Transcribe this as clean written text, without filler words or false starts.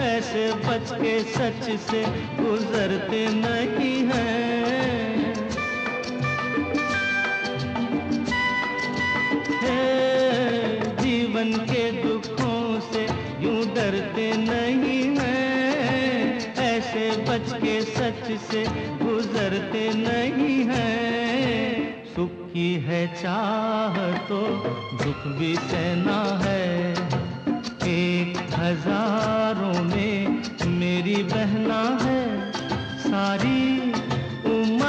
ऐसे बच के सच से गुजरते नहीं हैं। जीवन के दुखों से यूं डरते नहीं हैं, ऐसे बच के सच से गुजरते नहीं हैं। सुख की है चाह तो दुख भी सहना है, 1000